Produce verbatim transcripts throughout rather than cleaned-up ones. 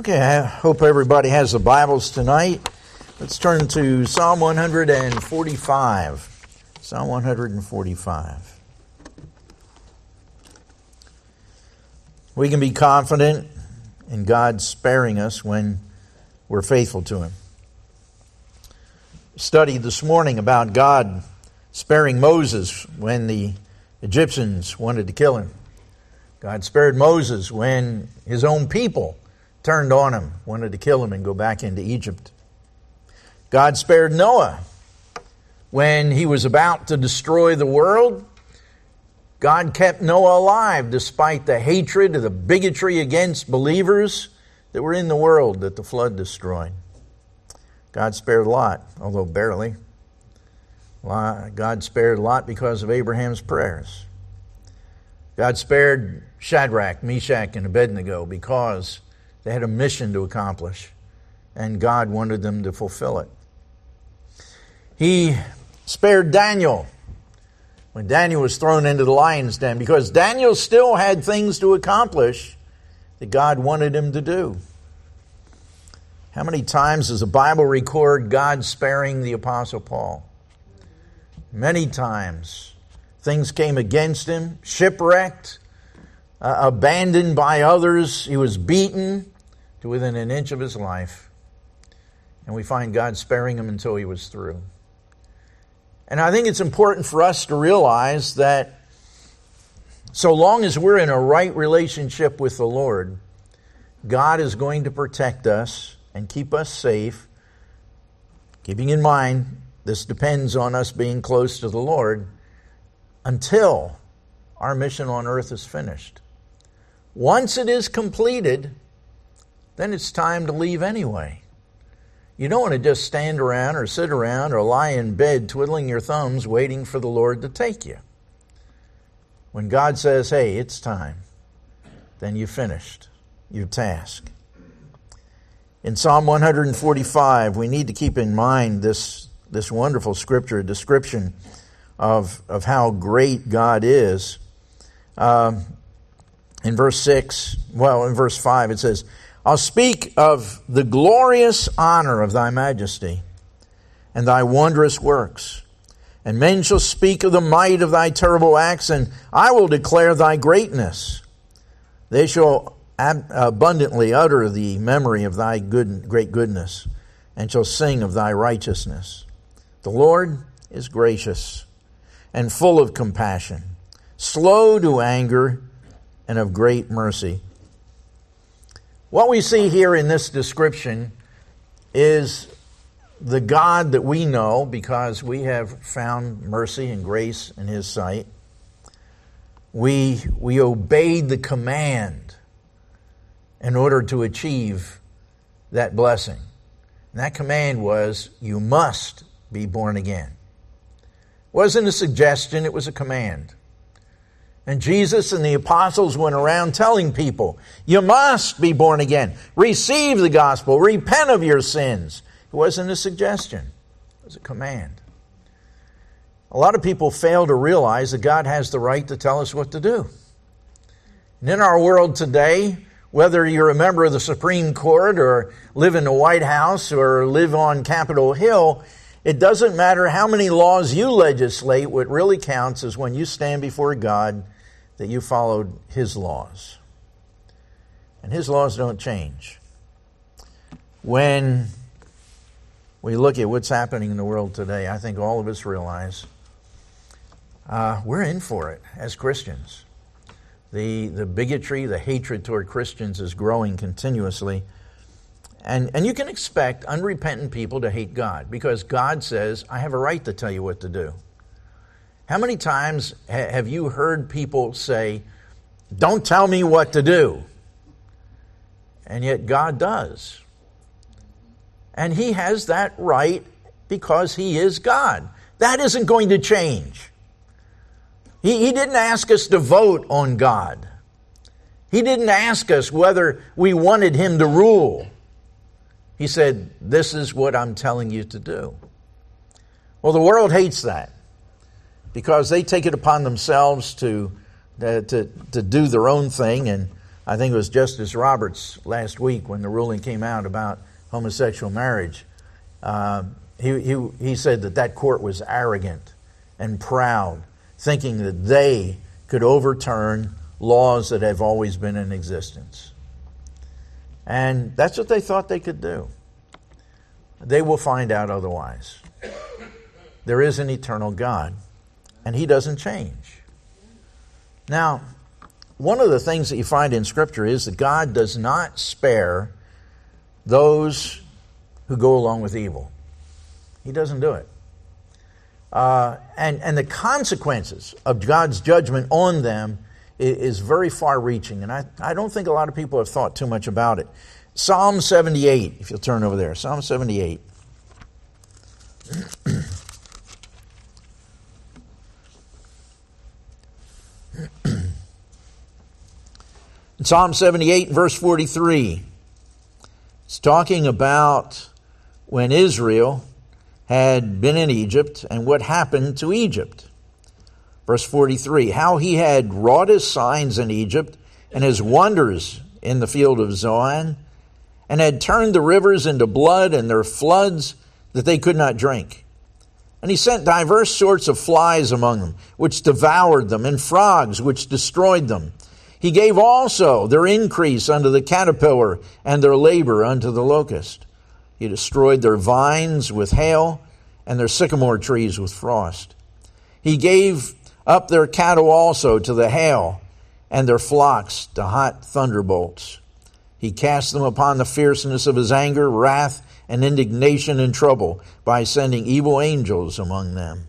Okay, I hope everybody has the Bibles tonight. Let's turn to Psalm one forty-five. Psalm one forty-five. We can be confident in God sparing us when we're faithful to Him. Studied this morning about God sparing Moses when the Egyptians wanted to kill him. God spared Moses when his own people turned on him, wanted to kill him and go back into Egypt. God spared Noah when he was about to destroy the world. God kept Noah alive despite the hatred of the bigotry against believers that were in the world that the flood destroyed. God spared Lot, although barely. God spared Lot because of Abraham's prayers. God spared Shadrach, Meshach, and Abednego because they had a mission to accomplish, and God wanted them to fulfill it. He spared Daniel when Daniel was thrown into the lion's den because Daniel still had things to accomplish that God wanted him to do. How many times does the Bible record God sparing the Apostle Paul? Many times. Things came against him, shipwrecked, uh, abandoned by others. He was beaten to within an inch of his life. And we find God sparing him until he was through. And I think it's important for us to realize that so long as we're in a right relationship with the Lord, God is going to protect us and keep us safe, keeping in mind this depends on us being close to the Lord until our mission on earth is finished. Once it is completed, then it's time to leave anyway. You don't want to just stand around or sit around or lie in bed twiddling your thumbs waiting for the Lord to take you. When God says, hey, it's time, then you've finished your task. In Psalm one forty-five, we need to keep in mind this, this wonderful scripture, a description of, of how great God is. Um, in verse six, well, in verse five, it says, I'll speak of the glorious honor of thy majesty and thy wondrous works. And men shall speak of the might of thy terrible acts, and I will declare thy greatness. They shall ab- abundantly utter the memory of thy good, great goodness, and shall sing of thy righteousness. The Lord is gracious and full of compassion, slow to anger, and of great mercy. What we see here in this description is the God that we know because we have found mercy and grace in His sight. We, we obeyed the command in order to achieve that blessing. And that command was, you must be born again. It wasn't a suggestion, it was a command. And Jesus and the apostles went around telling people, you must be born again. Receive the gospel. Repent of your sins. It wasn't a suggestion. It was a command. A lot of people fail to realize that God has the right to tell us what to do. And in our world today, whether you're a member of the Supreme Court or live in the White House or live on Capitol Hill, it doesn't matter how many laws you legislate. What really counts is when you stand before God that you followed His laws. And His laws don't change. When we look at what's happening in the world today, I think all of us realize uh, we're in for it as Christians. The, the bigotry, the hatred toward Christians is growing continuously. And, and you can expect unrepentant people to hate God because God says, I have a right to tell you what to do. How many times ha- have you heard people say, don't tell me what to do? And yet God does. And He has that right because He is God. That isn't going to change. He, he didn't ask us to vote on God. He didn't ask us whether we wanted Him to rule. He said, this is what I'm telling you to do. Well, the world hates that because they take it upon themselves to, uh, to, to do their own thing, and I think it was Justice Roberts last week when the ruling came out about homosexual marriage. Uh, he, he, he said that that court was arrogant and proud, thinking that they could overturn laws that have always been in existence. And that's what they thought they could do. They will find out otherwise. There is an eternal God, and He doesn't change. Now, one of the things that you find in Scripture is that God does not spare those who go along with evil. He doesn't do it. Uh, and, and the consequences of God's judgment on them is, is very far-reaching, and I, I don't think a lot of people have thought too much about it. Psalm seventy-eight, if you'll turn over there. Psalm seventy-eight. Psalm seventy-eight, verse forty-three. It's talking about when Israel had been in Egypt and what happened to Egypt. Verse forty-three, how he had wrought his signs in Egypt and his wonders in the field of Zoan, and had turned the rivers into blood and their floods that they could not drink. And he sent diverse sorts of flies among them, which devoured them, and frogs, which destroyed them. He gave also their increase unto the caterpillar, and their labor unto the locust. He destroyed their vines with hail, and their sycamore trees with frost. He gave up their cattle also to the hail, and their flocks to hot thunderbolts. He cast them upon the fierceness of his anger, wrath, and indignation and trouble, by sending evil angels among them.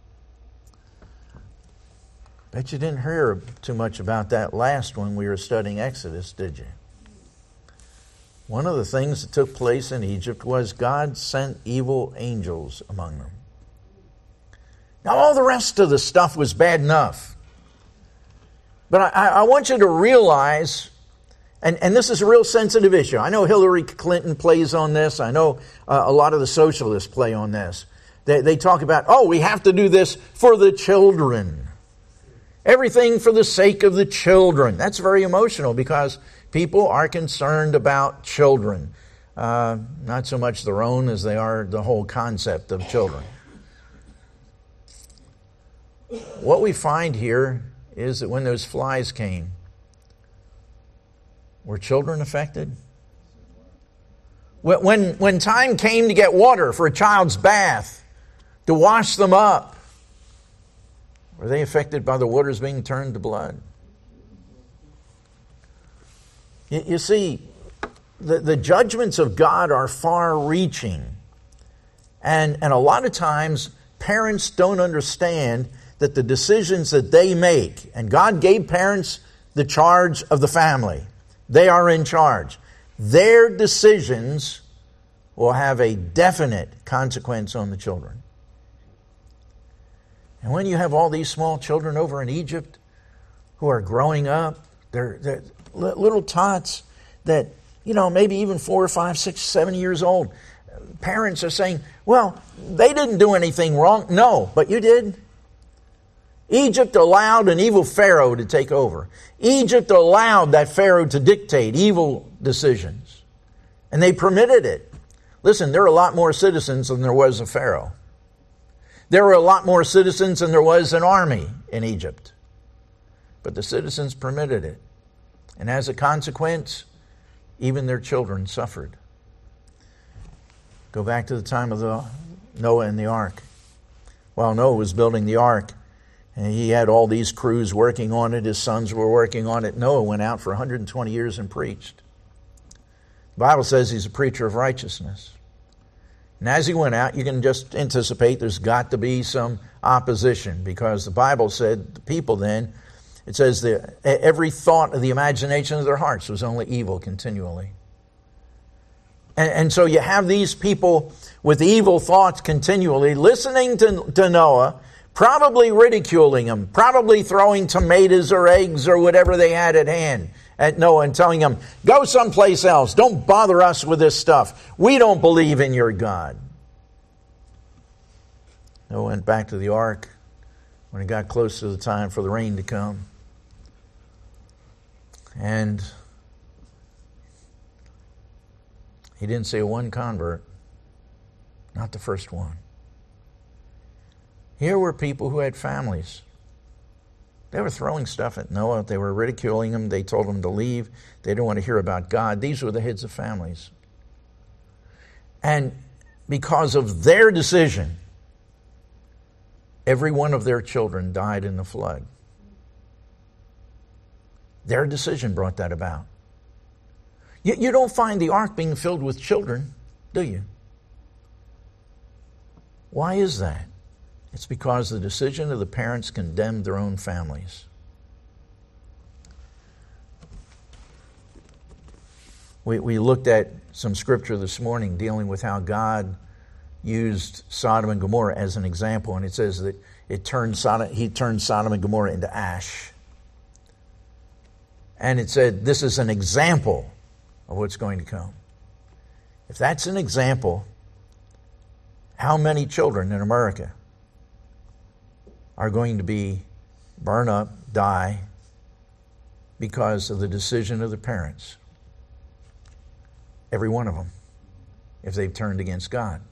Bet you didn't hear too much about that last when we were studying Exodus, did you? One of the things that took place in Egypt was God sent evil angels among them. Now, all the rest of the stuff was bad enough. But I, I want you to realize, and, and this is a real sensitive issue. I know Hillary Clinton plays on this. I know uh, a lot of the socialists play on this. They, they talk about, oh, we have to do this for the children. Everything for the sake of the children. That's very emotional because people are concerned about children. Uh, not so much their own as they are the whole concept of children. What we find here is that when those flies came, were children affected? When, when time came to get water for a child's bath, to wash them up, were they affected by the waters being turned to blood? You, you see, the, the judgments of God are far-reaching. And, and a lot of times, parents don't understand that the decisions that they make, and God gave parents the charge of the family. They are in charge. Their decisions will have a definite consequence on the children. And when you have all these small children over in Egypt who are growing up, they're, they're little tots that, you know, maybe even four or five, six, seven years old. Parents are saying, well, they didn't do anything wrong. No, but you did. Egypt allowed an evil Pharaoh to take over. Egypt allowed that Pharaoh to dictate evil decisions. And they permitted it. Listen, there are a lot more citizens than there was a Pharaoh. There were a lot more citizens than there was an army in Egypt. But the citizens permitted it. And as a consequence, even their children suffered. Go back to the time of the Noah and the ark. While Noah was building the ark, and he had all these crews working on it, his sons were working on it, Noah went out for one hundred twenty years and preached. The Bible says he's a preacher of righteousness. And as he went out, you can just anticipate there's got to be some opposition, because the Bible said the people then, it says that every thought of the imagination of their hearts was only evil continually. And, and so you have these people with evil thoughts continually listening to, to Noah, probably ridiculing him, probably throwing tomatoes or eggs or whatever they had at hand at Noah and telling him, go someplace else. Don't bother us with this stuff. We don't believe in your God. Noah went back to the ark when it got close to the time for the rain to come. And He didn't see a one convert. Not the first one. Here were people who had families. They were throwing stuff at Noah. They were ridiculing him. They told him to leave. They didn't want to hear about God. These were the heads of families. And because of their decision, every one of their children died in the flood. Their decision brought that about. You, you don't find the ark being filled with children, do you? Why is that? It's because the decision of the parents condemned their own families. We, we looked at some scripture this morning dealing with how God used Sodom and Gomorrah as an example, and it says that it turned Sodom, he turned Sodom and Gomorrah into ash. And it said this is an example of what's going to come. If that's an example, how many children in America are going to be burned up, die, because of the decision of the parents? Every one of them, if they've turned against God.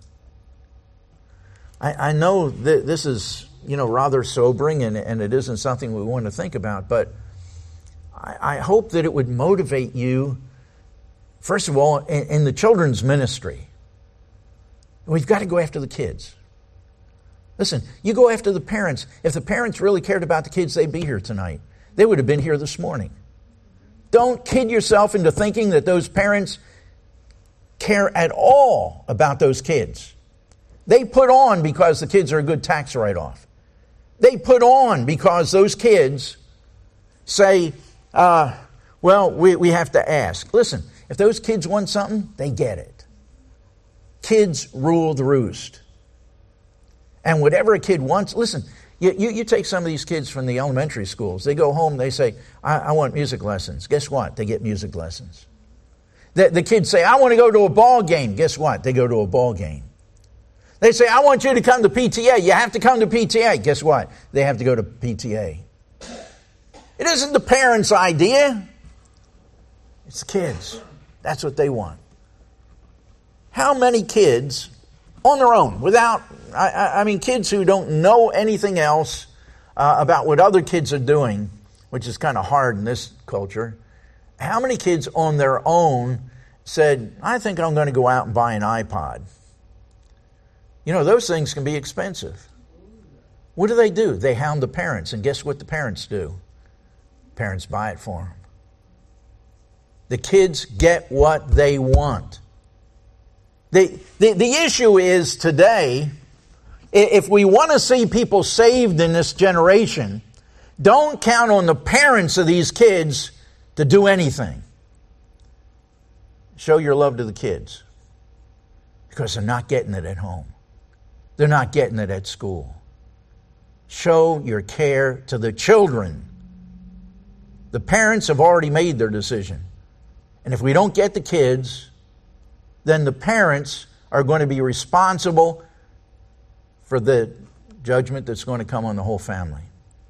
I, I know that this is, you know, rather sobering, and, and it isn't something we want to think about, but I, I hope that it would motivate you, first of all, in, in the children's ministry. We've got to go after the kids. Listen, you go after the parents. If the parents really cared about the kids, they'd be here tonight. They would have been here this morning. Don't kid yourself into thinking that those parents care at all about those kids. They put on because the kids are a good tax write-off. They put on because those kids say, uh, well, we, we have to ask. Listen, if those kids want something, they get it. Kids rule the roost. And whatever a kid wants, listen, you, you, you take some of these kids from the elementary schools. They go home, they say, I, I want music lessons. Guess what? They get music lessons. The, the kids say, I want to go to a ball game. Guess what? They go to a ball game. They say, I want you to come to P T A. You have to come to P T A. Guess what? They have to go to P T A. It isn't the parents' idea. It's the kids. That's what they want. How many kids on their own, without, I, I mean, kids who don't know anything else uh, about what other kids are doing, which is kind of hard in this culture, how many kids on their own said, I think I'm going to go out and buy an iPod? You know, those things can be expensive. What do they do? They hound the parents, and guess what the parents do? Parents buy it for them. The kids get what they want. The, the, the issue is today, if we want to see people saved in this generation, don't count on the parents of these kids to do anything. Show your love to the kids, because they're not getting it at home. They're not getting it at school. Show your care to the children. The parents have already made their decision. And if we don't get the kids, then the parents are going to be responsible for the judgment that's going to come on the whole family.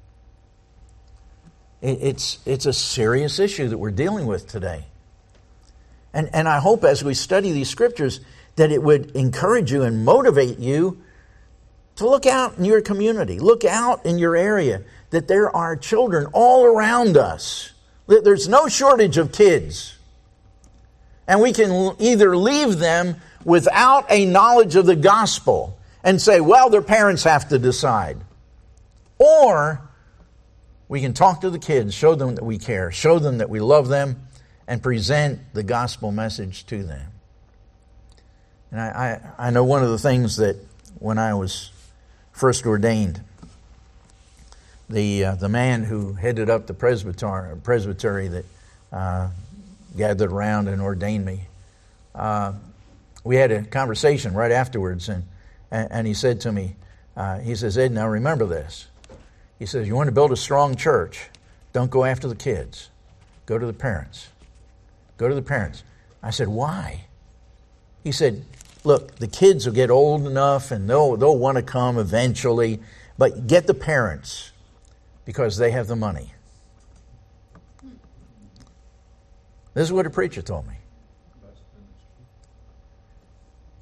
It's, it's a serious issue that we're dealing with today. And, and I hope as we study these scriptures that it would encourage you and motivate you to look out in your community, look out in your area, that there are children all around us. There's no shortage of kids. And we can either leave them without a knowledge of the gospel and say, well, their parents have to decide. Or we can talk to the kids, show them that we care, show them that we love them, and present the gospel message to them. And I, I, I know one of the things that when I was first ordained, the uh, the man who headed up the presbytery, presbytery that uh, gathered around and ordained me, uh, we had a conversation right afterwards, and, and, and he said to me, uh, he says, Ed, now remember this. He says, you want to build a strong church, don't go after the kids. Go to the parents. Go to the parents. I said, why? He said, look, the kids will get old enough and they'll, they'll want to come eventually, but get the parents because they have the money. This is what a preacher told me.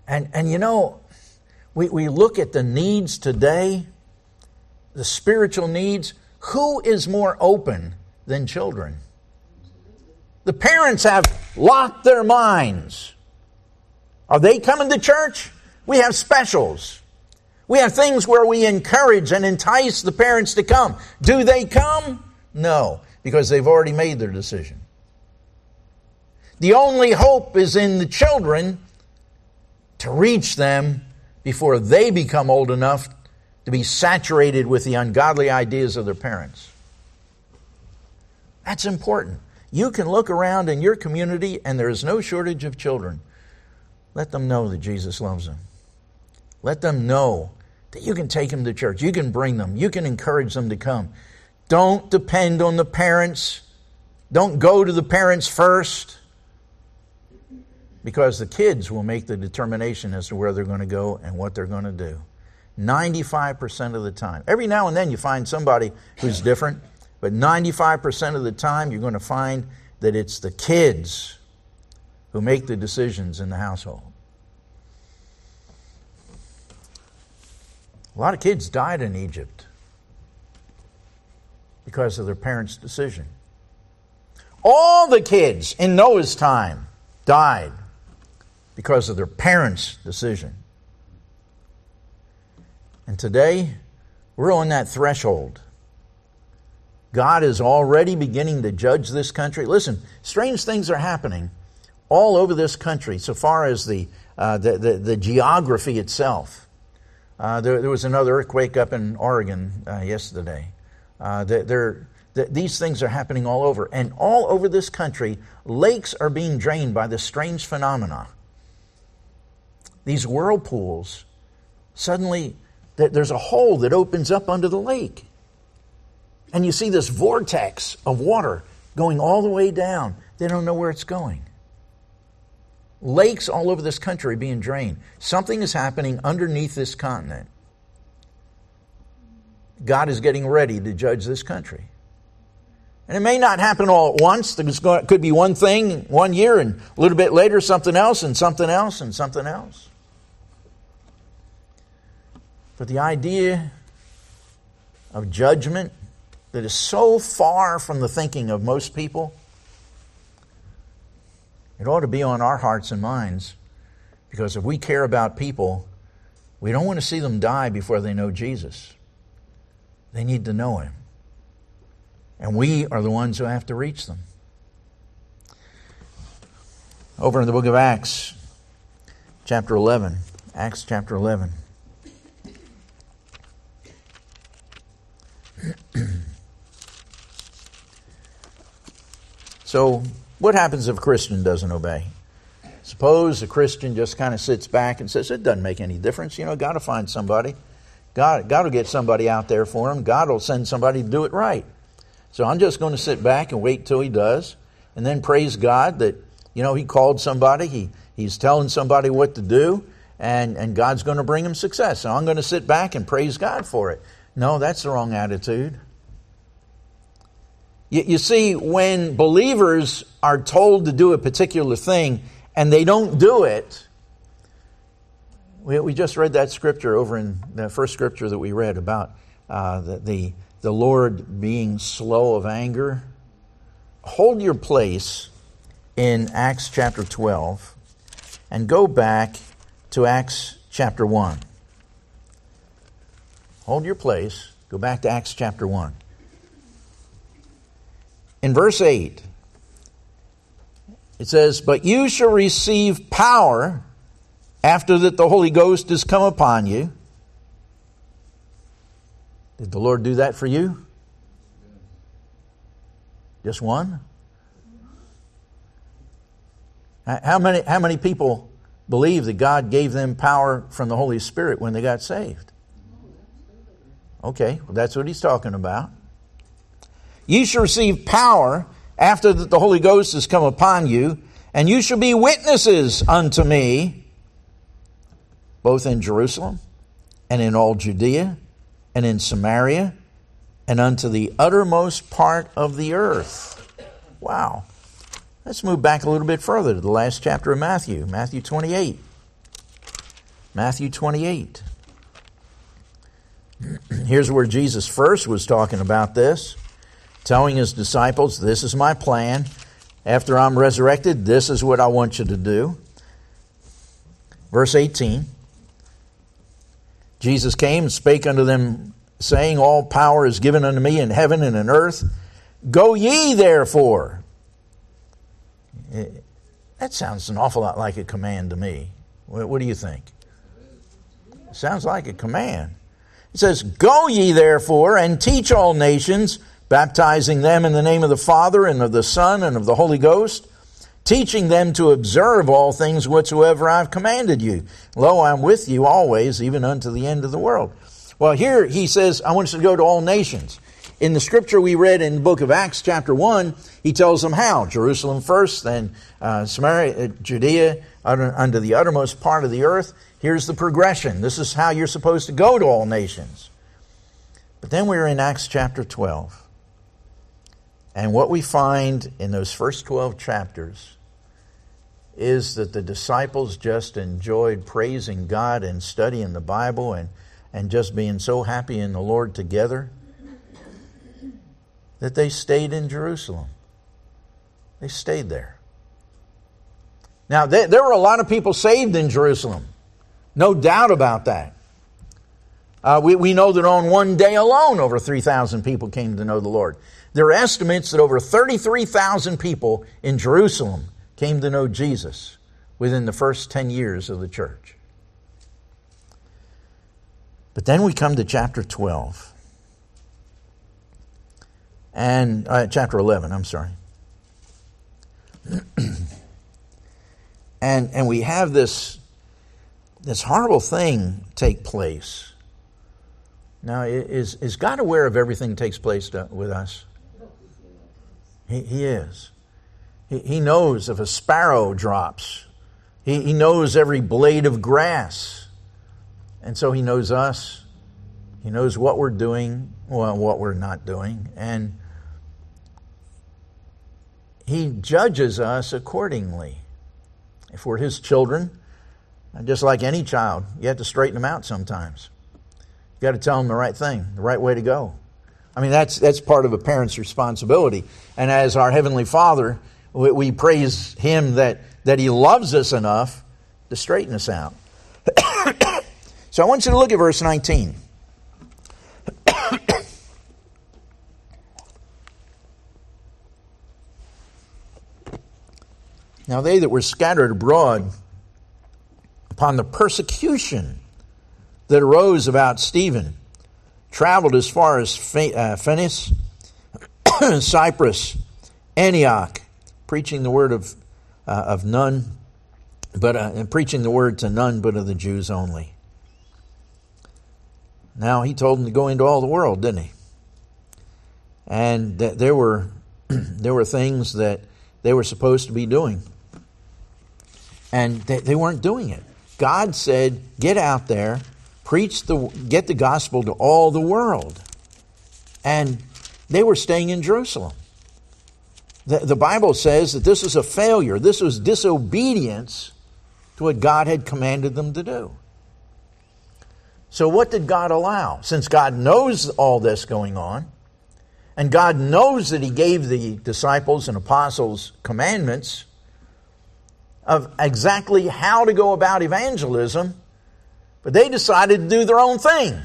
And, and you know, we, we look at the needs today, the spiritual needs. Who is more open than children? The parents have locked their minds. Are they coming to church? We have specials. We have things where we encourage and entice the parents to come. Do they come? No, because they've already made their decision. The only hope is in the children to reach them before they become old enough to be saturated with the ungodly ideas of their parents. That's important. You can look around in your community and there is no shortage of children. Let them know that Jesus loves them. Let them know that you can take them to church. You can bring them. You can encourage them to come. Don't depend on the parents. Don't go to the parents first, because the kids will make the determination as to where they're going to go and what they're going to do. ninety-five percent of the time. Every now and then you find somebody who's different, but ninety-five percent of the time you're going to find that it's the kids who make the decisions in the household. A lot of kids died in Egypt because of their parents' decision. All the kids in Noah's time died because of their parents' decision. And today, we're on that threshold. God is already beginning to judge this country. Listen, strange things are happening all over this country so far as the uh, the, the, the geography itself. Uh, there, there was another earthquake up in Oregon uh, yesterday. Uh, there, there, th- these things are happening all over. And all over this country, lakes are being drained by this strange phenomena. These whirlpools, suddenly th- there's a hole that opens up under the lake. And you see this vortex of water going all the way down. They don't know where it's going. Lakes all over this country are being drained. Something is happening underneath this continent. God is getting ready to judge this country. And it may not happen all at once. There's going, it could be one thing one year, and a little bit later something else, and something else, and something else. But the idea of judgment that is so far from the thinking of most people, it ought to be on our hearts and minds, because if we care about people, we don't want to see them die before they know Jesus. They need to know Him. And we are the ones who have to reach them. Over in the book of Acts, chapter eleven. Acts chapter eleven. So, what happens if a Christian doesn't obey? Suppose a Christian just kind of sits back and says, it doesn't make any difference. You know, God will find somebody. God, God will get somebody out there for him. God will send somebody to do it right. So I'm just going to sit back and wait till He does. And then praise God that, you know, He called somebody. He He's telling somebody what to do. And, and God's going to bring him success. So I'm going to sit back and praise God for it. No, that's the wrong attitude. You, you see, when believers are told to do a particular thing and they don't do it, we, we just read that scripture over in the first scripture that we read about uh, the, the, the Lord being slow of anger. Hold your place in Acts chapter twelve and go back to Acts chapter one. Hold your place. Go back to Acts chapter one. In verse eight, it says, "But you shall receive power after that the Holy Ghost has come upon you." Did the Lord do that for you? Just one? How many, how many people believe that God gave them power from the Holy Spirit when they got saved? Okay, well, that's what he's talking about. "You shall receive power after that the Holy Ghost has come upon you, and you shall be witnesses unto me, both in Jerusalem and in all Judea and in Samaria and unto the uttermost part of the earth." Wow. Let's move back a little bit further to the last chapter of Matthew, Matthew twenty-eight. Matthew twenty-eight. Here's where Jesus first was talking about this, telling his disciples, this is my plan. After I'm resurrected, this is what I want you to do. Verse eighteen. Jesus came and spake unto them, saying, all power is given unto me in heaven and in earth. Go ye therefore. That sounds an awful lot like a command to me. What do you think? It sounds like a command. It says, go ye therefore and teach all nations, baptizing them in the name of the Father and of the Son and of the Holy Ghost, teaching them to observe all things whatsoever I've commanded you. Lo, I'm with you always, even unto the end of the world. Well, here he says, I want you to go to all nations. In the scripture we read in the book of Acts chapter one, he tells them how. Jerusalem first, then uh, Samaria, Judea, unto the uttermost part of the earth. Here's the progression. This is how you're supposed to go to all nations. But then we're in Acts chapter twelve. And what we find in those first twelve chapters is that the disciples just enjoyed praising God and studying the Bible and, and just being so happy in the Lord together that they stayed in Jerusalem. They stayed there. Now, they, there were a lot of people saved in Jerusalem. No doubt about that. Uh, we, we know that on one day alone, over three thousand people came to know the Lord. There are estimates that over thirty-three thousand people in Jerusalem came to know Jesus within the first ten years of the church. But then we come to chapter twelve. And uh, chapter eleven, I'm sorry. and and we have this, this horrible thing take place. Now, is, is God aware of everything that takes place to, with us? He, he is. He, he knows if a sparrow drops. He, he knows every blade of grass. And so he knows us. He knows what we're doing, well, what we're not doing. And he judges us accordingly. If we're his children, just like any child, you have to straighten them out sometimes. You got to tell them the right thing, the right way to go. I mean, that's that's part of a parent's responsibility. And as our Heavenly Father, we, we praise him that, that he loves us enough to straighten us out. So I want you to look at verse nineteen. Now they that were scattered abroad upon the persecution that arose about Stephen traveled as far as Phoenice, Cyprus, Antioch, preaching the word of uh, of none, but uh, and preaching the word to none but of the Jews only. Now he told them to go into all the world, didn't he? And th- there were there were things that they were supposed to be doing, and they, they weren't doing it. God said, "Get out there, preach the, get the gospel to all the world," and they were staying in Jerusalem. The, the Bible says that this was a failure. This was disobedience to what God had commanded them to do. So what did God allow? Since God knows all this going on, and God knows that he gave the disciples and apostles commandments of exactly how to go about evangelism, but they decided to do their own thing.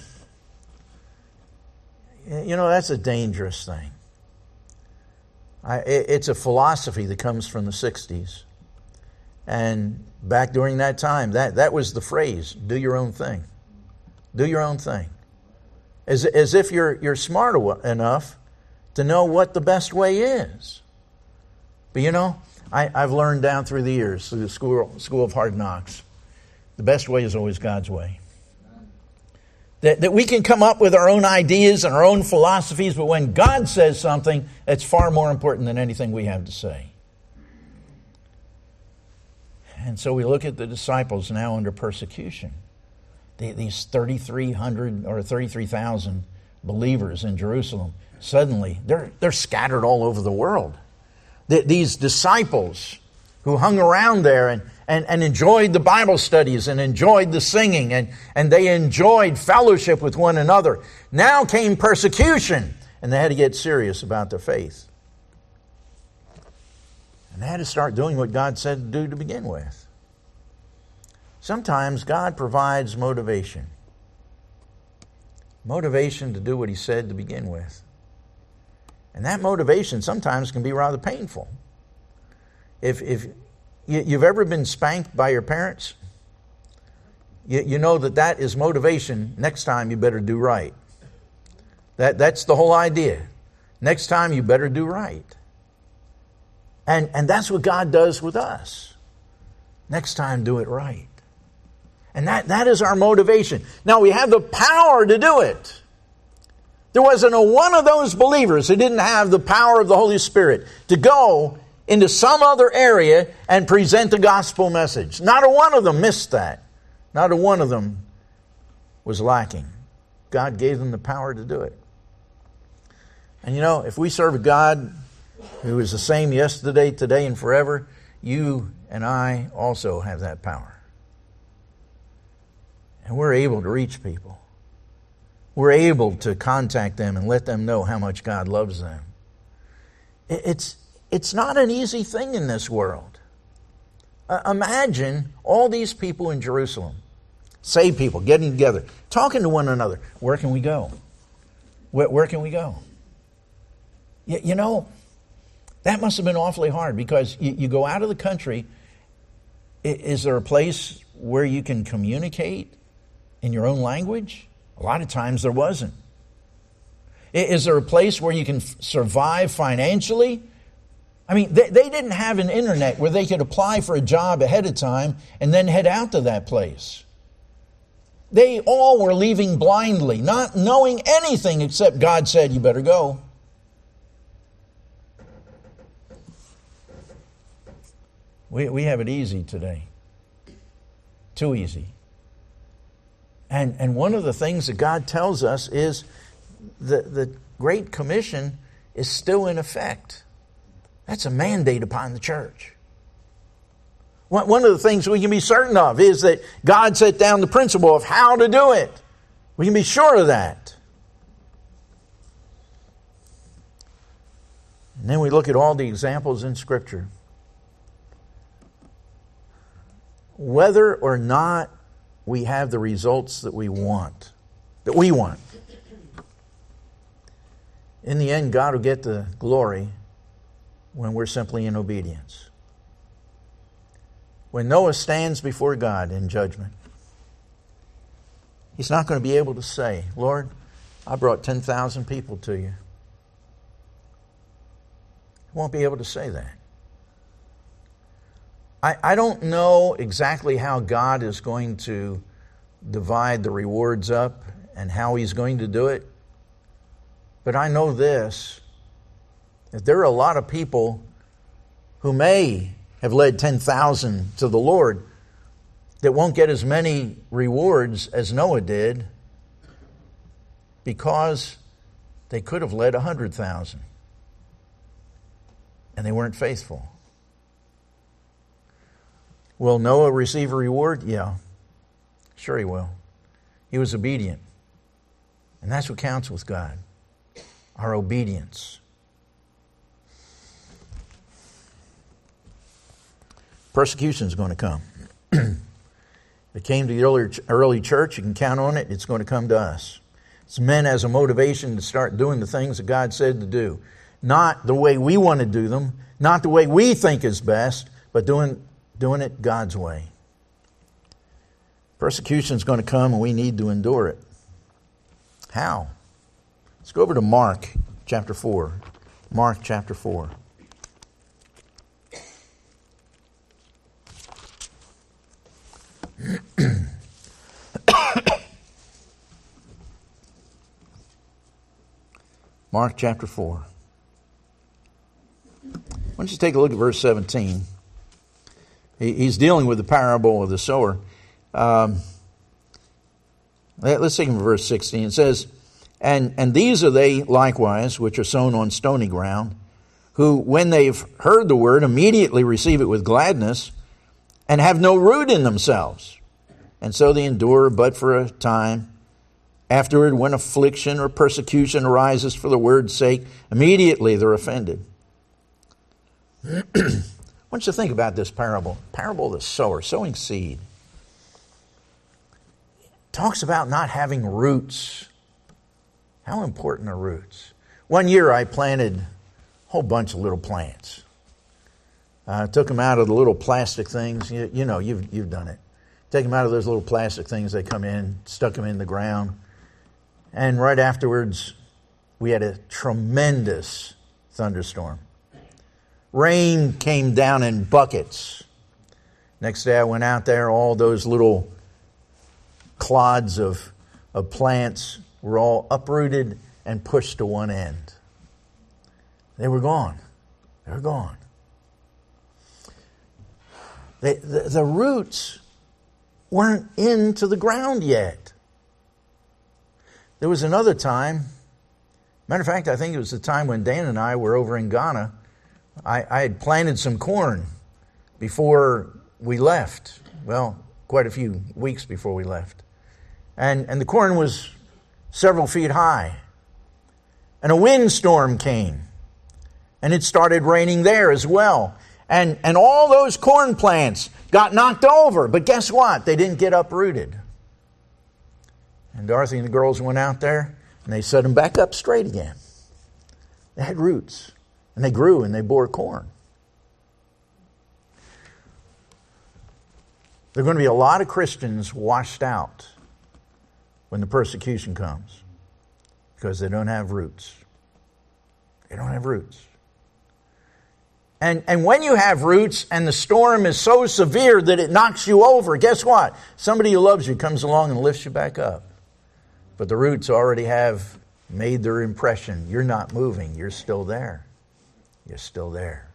You know, that's a dangerous thing. I, it, it's a philosophy that comes from the sixties. And back during that time, that, that was the phrase, do your own thing. Do your own thing. As, as if you're, you're smart enough to know what the best way is. But you know, I, I've learned down through the years, through the school, school of hard knocks, the best way is always God's way. That, that we can come up with our own ideas and our own philosophies, but when God says something, it's far more important than anything we have to say. And so we look at the disciples now under persecution. They, these thirty-three hundred or thirty-three thousand believers in Jerusalem, suddenly they're, they're scattered all over the world. The, these disciples who hung around there and, and, and enjoyed the Bible studies and enjoyed the singing and, and they enjoyed fellowship with one another. Now came persecution, and they had to get serious about their faith. And they had to start doing what God said to do to begin with. Sometimes God provides motivation. Motivation to do what He said to begin with. And that motivation sometimes can be rather painful. If, if you've ever been spanked by your parents, you, you know that that is motivation. Next time you better do right. That, that's the whole idea. Next time you better do right. And, and that's what God does with us. Next time do it right. And that, that is our motivation. Now we have the power to do it. There wasn't a one of those believers who didn't have the power of the Holy Spirit to go into some other area and present the gospel message. Not a one of them missed that. Not a one of them was lacking. God gave them the power to do it. And you know, if we serve a God who is the same yesterday, today, and forever, you and I also have that power. And we're able to reach people. We're able to contact them and let them know how much God loves them. It's, it's not an easy thing in this world. Uh, imagine all these people in Jerusalem, saved people, getting together, talking to one another. Where can we go? Where, where can we go? You, you know, that must have been awfully hard because you, you go out of the country. Is there a place where you can communicate in your own language? A lot of times there wasn't. Is there a place where you can f- survive financially? I mean, they, they didn't have an internet where they could apply for a job ahead of time and then head out to that place. They all were leaving blindly, not knowing anything except God said, you better go. We, we have it easy today. Too easy. And, and one of the things that God tells us is the, the Great Commission is still in effect. That's a mandate upon the church. One, one of the things we can be certain of is that God set down the principle of how to do it. We can be sure of that. And then we look at all the examples in Scripture. Whether or not we have the results that we want, that we want. In the end, God will get the glory when we're simply in obedience. When Noah stands before God in judgment, he's not going to be able to say, Lord, I brought ten thousand people to you. He won't be able to say that. I, I don't know exactly how God is going to divide the rewards up and how He's going to do it. But I know this, that there are a lot of people who may have led ten thousand to the Lord that won't get as many rewards as Noah did because they could have led one hundred thousand and they weren't faithful. Will Noah receive a reward? Yeah, sure he will. He was obedient. And that's what counts with God, our obedience. Persecution is going to come. It came to the early, early church. You can count on it. It's going to come to us. It's meant as a motivation to start doing the things that God said to do. Not the way we want to do them, not the way we think is best, but doing Doing it God's way. Persecution is going to come and we need to endure it. How? Let's go over to Mark chapter four. Mark chapter four. Mark chapter four. Why don't you take a look at verse seventeen. He's dealing with the parable of the sower. Um, let's take him from verse sixteen. It says, and, and these are they likewise, which are sown on stony ground, who, when they've heard the word, immediately receive it with gladness, and have no root in themselves. And so they endure but for a time. Afterward, when affliction or persecution arises for the word's sake, immediately they're offended. I want you to think about this parable. Parable of the sower, sowing seed. It talks about not having roots. How important are roots? One year I planted a whole bunch of little plants. I uh, took them out of the little plastic things. You, you know, you've, you've done it. Take them out of those little plastic things. They come in, stuck them in the ground. And right afterwards, we had a tremendous thunderstorm. Rain came down in buckets. Next day I went out there, all those little clods of, of plants were all uprooted and pushed to one end. They were gone. They were gone. They, the, the roots weren't into the ground yet. There was another time, matter of fact, I think it was the time when Dan and I were over in Ghana. I, I had planted some corn before we left. Well, quite a few weeks before we left. And, and the corn was several feet high. And a windstorm came. And it started raining there as well. And, and all those corn plants got knocked over. But guess what? They didn't get uprooted. And Dorothy and the girls went out there and they set them back up straight again. They had roots. And they grew and they bore corn. There are going to be a lot of Christians washed out when the persecution comes because they don't have roots. They don't have roots. And, and when you have roots and the storm is so severe that it knocks you over, guess what? Somebody who loves you comes along and lifts you back up. But the roots already have made their impression. You're not moving. You're still there. You're still there.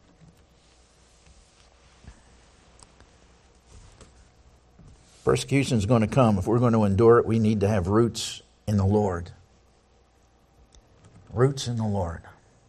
Persecution is going to come. If we're going to endure it, we need to have roots in the Lord. Roots in the Lord.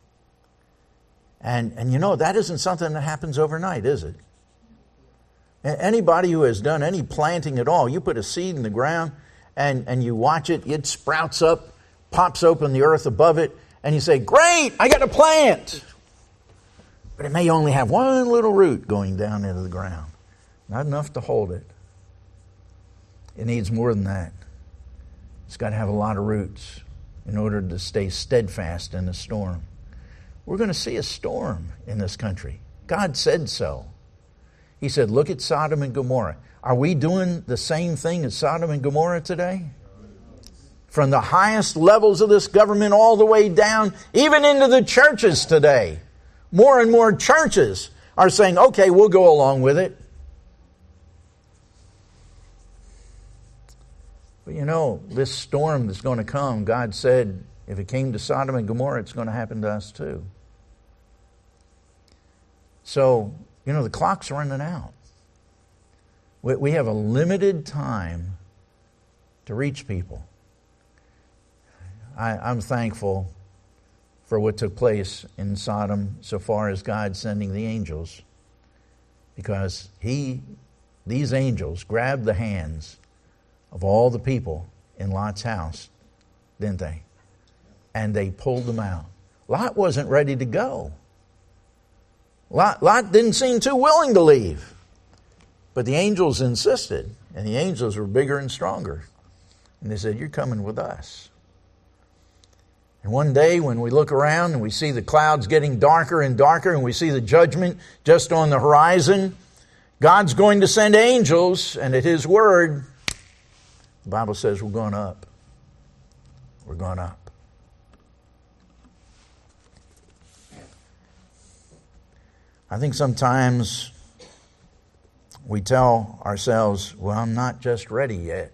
And, and you know, that isn't something that happens overnight, is it? Anybody who has done any planting at all, you put a seed in the ground and, and you watch it, it sprouts up, pops open the earth above it, and you say, great, I got a plant. But it may only have one little root going down into the ground. Not enough to hold it. It needs more than that. It's got to have a lot of roots in order to stay steadfast in the storm. We're going to see a storm in this country. God said so. He said, look at Sodom and Gomorrah. Are we doing the same thing as Sodom and Gomorrah today? From the highest levels of this government all the way down, even into the churches today. More and more churches are saying, okay, we'll go along with it. But you know, this storm that's going to come, God said, if it came to Sodom and Gomorrah, it's going to happen to us too. So, you know, the clock's running out. We have a limited time to reach people. I, I'm thankful for what took place in Sodom so far as God sending the angels. Because he, these angels grabbed the hands of all the people in Lot's house, didn't they? And they pulled them out. Lot wasn't ready to go. Lot, Lot didn't seem too willing to leave. But the angels insisted, and the angels were bigger and stronger. And they said, you're coming with us. And one day when we look around and we see the clouds getting darker and darker and we see the judgment just on the horizon, God's going to send angels, and at His word, the Bible says we're going up. We're going up. I think sometimes we tell ourselves, well, I'm not just ready yet.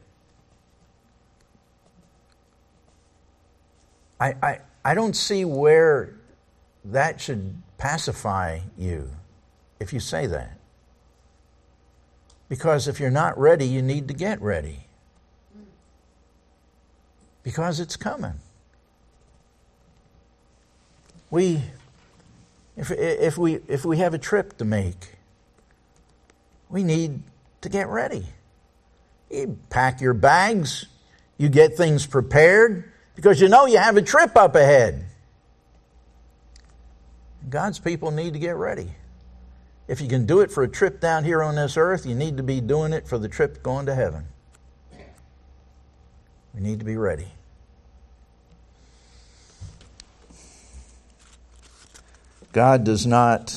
I, I, I don't see where that should pacify you if you say that. Because if you're not ready, you need to get ready. Because it's coming. We, if, if we, if we have a trip to make, We need to get ready. You pack your bags, you get things prepared, because you know you have a trip up ahead. God's people need to get ready. If you can do it for a trip down here on this earth, you need to be doing it for the trip going to heaven. We need to be ready. God does not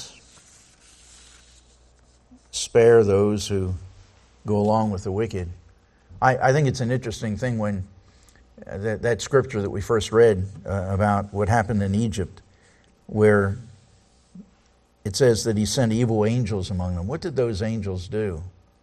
spare those who go along with the wicked. I, I think it's an interesting thing when uh, that, that scripture that we first read uh, about what happened in Egypt, where it says that he sent evil angels among them. What did those angels do?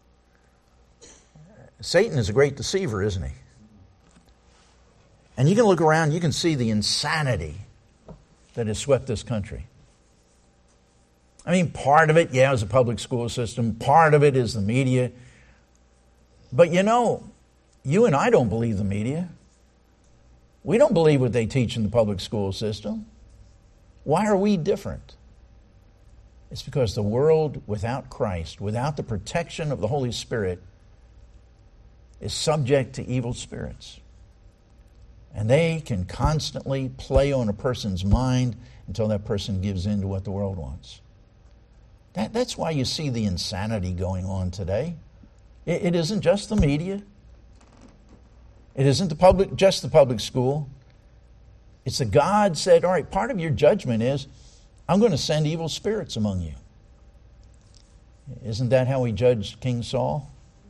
Satan is a great deceiver, isn't he? And you can look around, you can see the insanity that has swept this country. I mean, part of it, yeah, is the public school system. Part of it is the media. But you know, you and I don't believe the media. We don't believe what they teach in the public school system. Why are we different? It's because the world without Christ, without the protection of the Holy Spirit, is subject to evil spirits. And they can constantly play on a person's mind until that person gives in to what the world wants. That, that's why you see the insanity going on today. It, it isn't just the media. It isn't the public, just the public school. It's that God said, all right, part of your judgment is, I'm going to send evil spirits among you. Isn't that how he judged King Saul?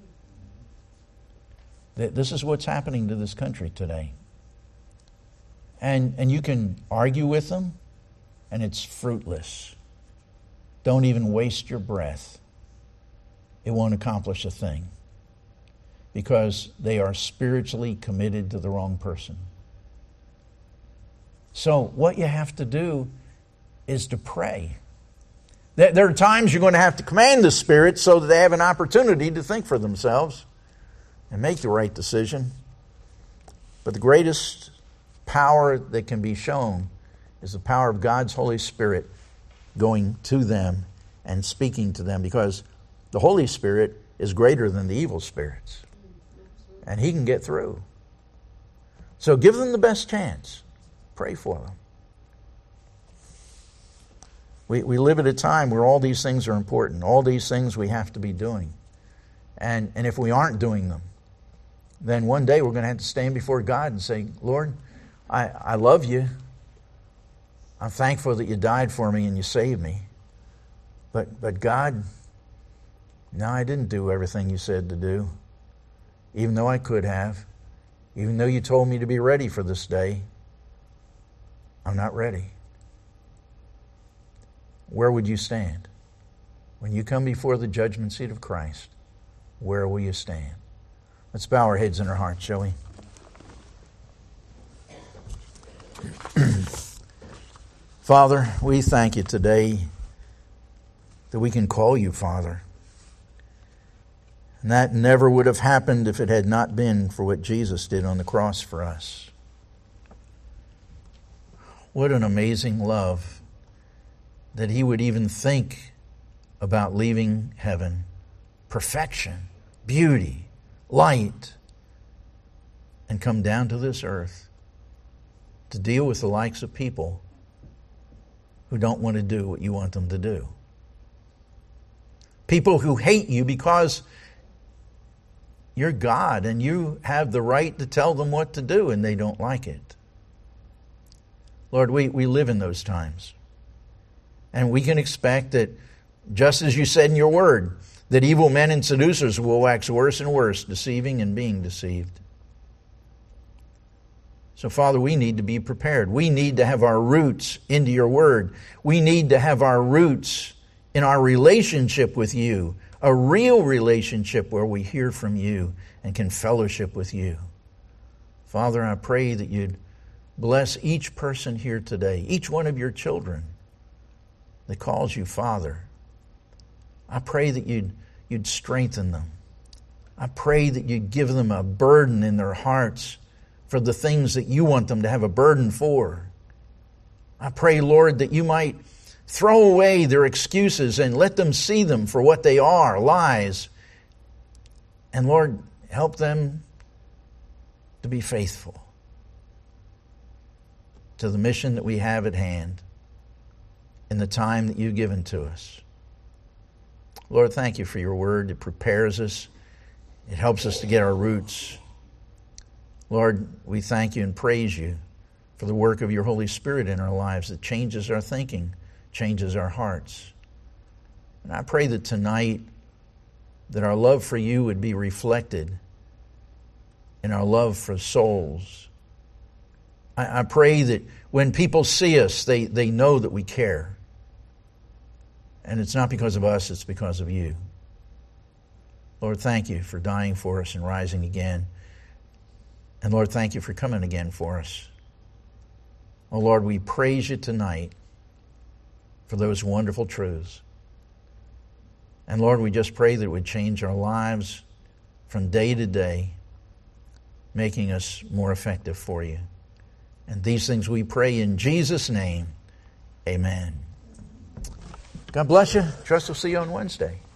This is what's happening to this country today. And, and you can argue with them, and it's fruitless. Don't even waste your breath. It won't accomplish a thing. Because they are spiritually committed to the wrong person. So what you have to do is to pray. There are times you're going to have to command the Spirit so that they have an opportunity to think for themselves and make the right decision. But the greatest power that can be shown is the power of God's Holy Spirit going to them and speaking to them, because the Holy Spirit is greater than the evil spirits. And He can get through. So give them the best chance. Pray for them. We, we live at a time where all these things are important. All these things we have to be doing. And, and if we aren't doing them, then one day we're going to have to stand before God and say, Lord, I, I love you. I'm thankful that you died for me and you saved me. But, but God, no, I didn't do everything you said to do. Even though I could have. Even though you told me to be ready for this day. I'm not ready. Where would you stand? When you come before the judgment seat of Christ, where will you stand? Let's bow our heads and our hearts, shall we? Father, we thank you today that we can call you Father. And that never would have happened if it had not been for what Jesus did on the cross for us. What an amazing love that He would even think about leaving heaven, perfection, beauty, light, and come down to this earth to deal with the likes of people who don't want to do what you want them to do. People who hate you because you're God and you have the right to tell them what to do and they don't like it. Lord, we, we live in those times. And we can expect that, just as you said in your word, that evil men and seducers will wax worse and worse, deceiving and being deceived. So, Father, we need to be prepared. We need to have our roots into your word. We need to have our roots in our relationship with you, a real relationship where we hear from you and can fellowship with you. Father, I pray that you'd bless each person here today, each one of your children that calls you Father. I pray that you'd, you'd strengthen them. I pray that you'd give them a burden in their hearts for the things that you want them to have a burden for. I pray, Lord, that you might Throw away their excuses and let them see them for what they are, lies. And Lord, help them to be faithful to the mission that we have at hand in the time that you've given to us. Lord, thank you for your word. It prepares us. It helps us to get our roots. Lord, we thank you and praise you for the work of your Holy Spirit in our lives that changes our thinking, changes our hearts. And I pray that tonight that our love for you would be reflected in our love for souls. I, I pray that when people see us, they, they know that we care. And it's not because of us, it's because of you. Lord, thank you for dying for us and rising again. And Lord, thank you for coming again for us. Oh Lord, we praise you tonight for those wonderful truths. And Lord, we just pray that it would change our lives from day to day, making us more effective for you. And these things we pray in Jesus' name. Amen. God bless you. Trust we'll see you on Wednesday.